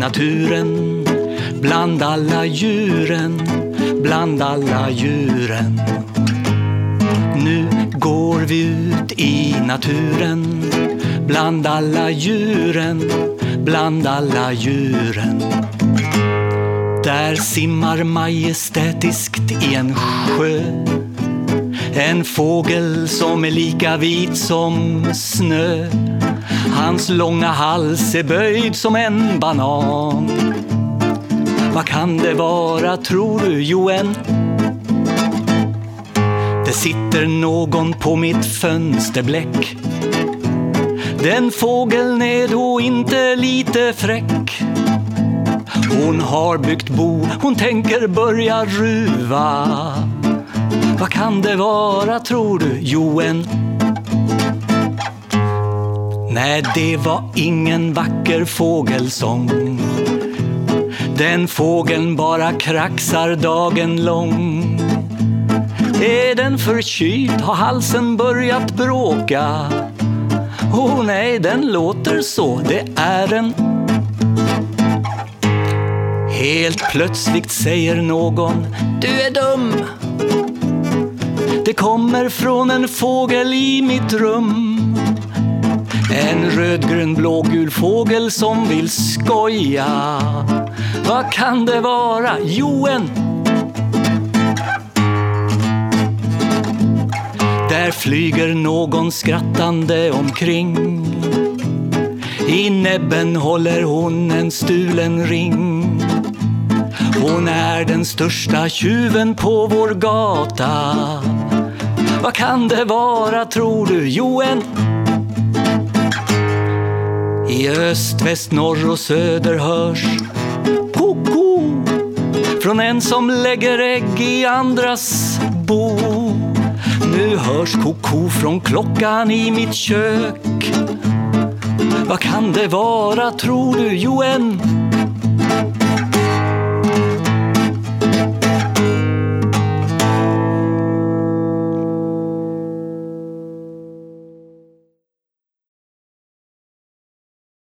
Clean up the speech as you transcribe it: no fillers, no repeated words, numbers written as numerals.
naturen, bland alla djuren, bland alla djuren. Nu går vi ut i naturen, bland alla djuren, bland alla djuren. Där simmar majestätiskt i en sjö en fågel som är lika vit som snö. Hans långa hals är böjd som en banan. Vad kan det vara, tror du, Joen? Det sitter någon på mitt fönsterbläck. Den fågeln är då inte lite fräck. Hon har byggt bo, hon tänker börja ruva. Vad kan det vara, tror du, Joen? Nej, det var ingen vacker fågelsång. Den fågeln bara kraxar dagen lång. Är den förkyld, har halsen börjat bråka? Åh nej, den låter så, det är en. Helt plötsligt säger någon, du är dum. Det kommer från en fågel i mitt rum. En rödgrön blågul fågel som vill skoja. Vad kan det vara, Joen? Där flyger någon skrattande omkring. I näbben håller hon en stulen ring. Hon är den största tjuven på vår gata. Vad kan det vara, tror du, Joen? I öst, väst, norr och söder hörs koko från en som lägger ägg i andras bo. Nu hörs koko från klockan i mitt kök. Vad kan det vara, tror du, Joen?